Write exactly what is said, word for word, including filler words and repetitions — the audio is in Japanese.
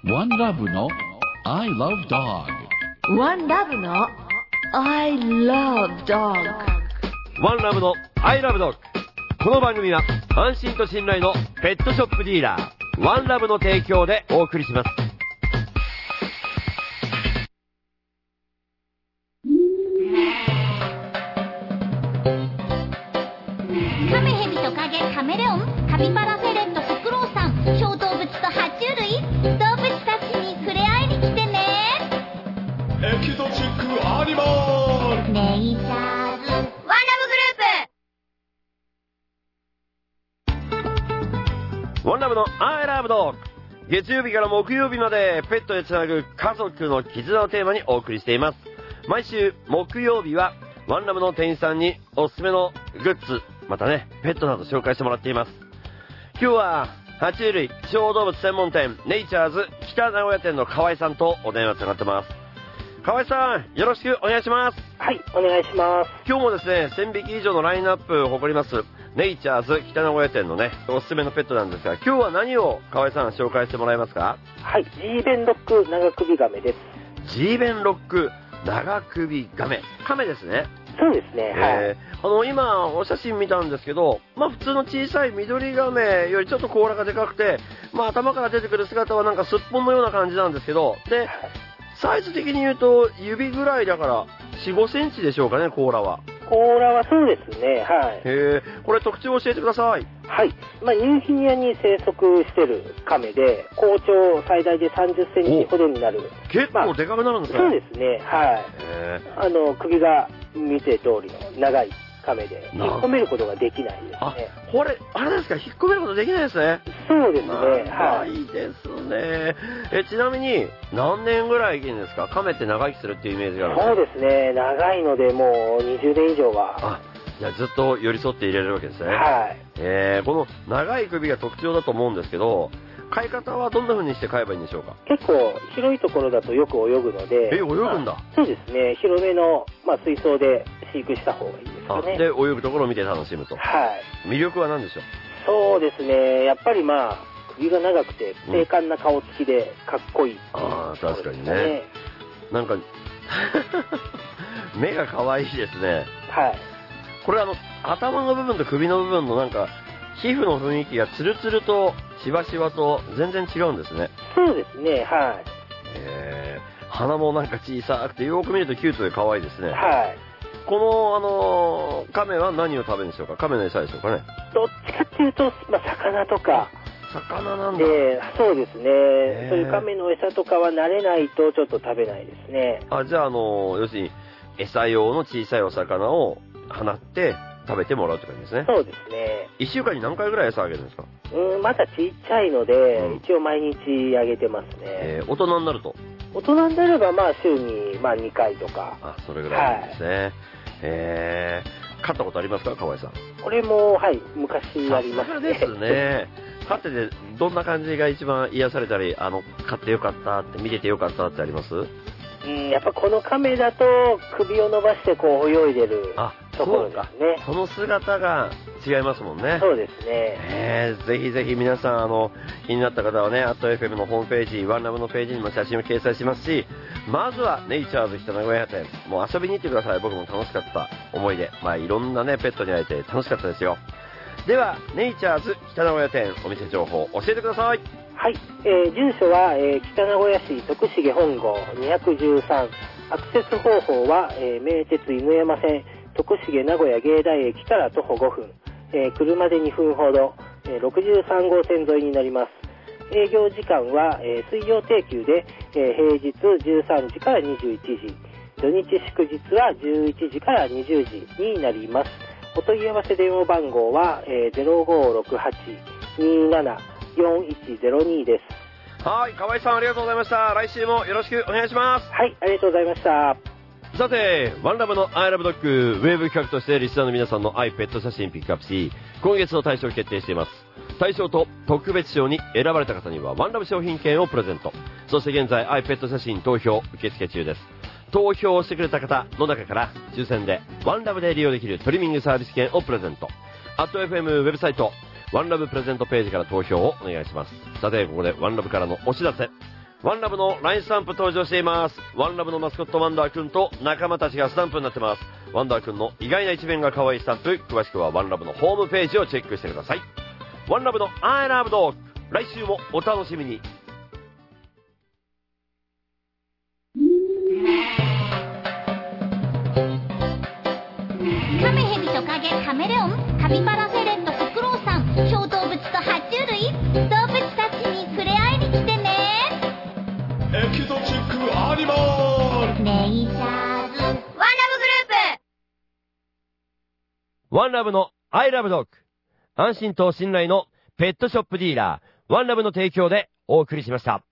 ワンラブの I love dog。 ワンラブの I love dog。 ワンラブの I love dog。この番組は安心と信頼のペットショップディーラーワンラブの提供でお送りします。 カメヘビトカゲカメレオンカピバラフェレットフクロウさん小動物と爬虫類動物たちに触れ合いに来てね。 エキゾチックアニマルネイチャーズワンラブグループ。 ワンラブの I love dog。月曜日から木曜日までペットでつなぐ家族の絆をテーマにお送りしています。毎週木曜日はワンラブの店員さんにおすすめのグッズ、またねペットなど紹介してもらっています。今日は爬虫類小動物専門店ネイチャーズ北名古屋店の河合さんとお電話つながってます。河合さん、よろしくお願いします。 はい、お願いします。 今日もですね、せんびき以上のラインナップを誇りますネイチャーズ北名古屋店のねおすすめのペットなんですが、今日は何を河合さん紹介してもらえますか？ はい、ジーベンロック長首ガメです。 ジーベンロック長首ガメ、カメですね。 そうですね、 えー、あの今お写真見たんですけど、まあ普通の小さい緑ガメよりちょっと甲羅がでかくて、まあ頭から出てくる姿はなんかすっぽんのような感じなんですけど、でサイズ的に言うと指ぐらいだからよん、ごセンチでしょうかね、甲羅は。 甲羅はそうですね、はい。 へー、これ特徴を教えてください。 はい、まあ、ニューギニアに生息してるカメで、高長最大でさんじゅっセンチほどになる。 結構でかくなるんですね。 まあ、そうですね、はい。 へー、 あの首が見て通りの長いカメで引っ込めることができないですね。 あ、これあれですか、引っ込めることできないですね。 そうですね、 はい。いいですね。え、ちなみに何年ぐらい生きるんですか？カメって長生きするっていうイメージがあるんです。 そうですね、長いのでもうにじゅうねん以上は。 あ、じゃあずっと寄り添って入れるわけですね。 はい。 えー、この長い首が特徴だと思うんですけど、飼い方はどんな風にして飼えばいいんでしょうか？ 結構広いところだとよく泳ぐので。 え、泳ぐんだ。 まあ、そうですね、広めの、まあ、水槽で飼育した方がいいですかね。 で、泳ぐところを見て楽しむと。 はい。 魅力は何でしょう？ そうですね、やっぱりまあ首が長くて精悍な顔つきでかっこいい、 うん、ああ、確かにね。なんか目が可愛いですね。 はい。 これあの頭の部分と首の部分のなんか皮膚の雰囲気がツルツルとシワシワと全然違うんですね。 そうですね、はい。 えー、鼻もなんか小さくてよく見るとキュートで可愛いですね。 はい。 このあのー、カメは何を食べるんでしょうか？カメの餌でしょうかね？ どっちかっていうと、まあ、魚とか。 魚なんだ。 えー、そうですね。そういうカメの餌とかは慣れないとちょっと食べないですね。 あ、じゃああのー、要するに餌用の小さいお魚を放って食べてもらうって感じですね。 そうですね。 いっしゅうかんに何回ぐらい餌あげるんですか？ うん、まだちっちゃいので、うん、一応毎日あげてますね。 えー、大人になると？ 大人になればまあ週に、まあ、にかいとか。 あ、それぐらいなんですね。はい、えー、飼ったことありますか、河合さん？ これも、はい、昔ありますね。 さすがですね。飼っててどんな感じが一番癒されたり、あの飼ってよかったって見ててよかったってあります？ うん、やっぱこのカメだと首を伸ばしてこう泳いでるところですね。 その姿が違いますもんね。 そうですね。 えー、ぜひぜひ皆さんあの気になった方はね、アット エフエム のホームページ、ワンラブのページにも写真を掲載しますし、まずはネイチャーズ北名古屋店、もう遊びに行ってください。僕も楽しかった思い出、まあいろんなねペットに会えて楽しかったですよ。ではネイチャーズ北名古屋店お店情報教えてください。 はい、えー、住所は、えー、北名古屋市徳重本郷にひゃくじゅうさん、アクセス方法は、えー、名鉄犬山線徳重名古屋芸大駅から徒歩ごふん、えー、車でにふんほど、えー、ろくじゅうさん号線沿いになります。営業時間は、えー、水曜定休で、えー、平日じゅうさんじからにじゅういちじ、土日祝日はじゅういちじからにじゅうじになります。お問い合わせ電話番号は、えー、ゼロごろくはち にーなな よんいちゼロに です。 はい、河合さんありがとうございました。来週もよろしくお願いします。 はい、ありがとうございました。 さて、ワンラブの I love dog ウェブ企画としてリスナーの皆さんの愛ペット写真ピックアップし、今月の大賞を決定しています。大賞と特別賞に選ばれた方にはワンラブ商品券をプレゼント。そして現在愛ペット写真投票受付中です。投票してくれた方の中から抽選でワンラブで利用できるトリミングサービス券をプレゼント。アット エフエム ウェブサイトワンラブプレゼントページから投票をお願いします。さて、ここでワンラブからのお知らせ。 ワンラブの ライン スタンプ登場しています。ワンラブのマスコットワンダーくんと仲間たちがスタンプになってます。ワンダーくんの意外な一面が可愛いスタンプ、詳しくはワンラブのホームページをチェックしてください。ワンラブの I love dog、 来週もお楽しみに。 カメヘビトカゲカメレオンカピバラフェレットフクロウさん小動物と爬虫類動物たちに触れ合いに来てね。 エキゾチックアニマルネイチャーズワンラブグループ。 ワンラブの I love dog、 安心と信頼のペットショップディーラーワンラブの提供でお送りしました。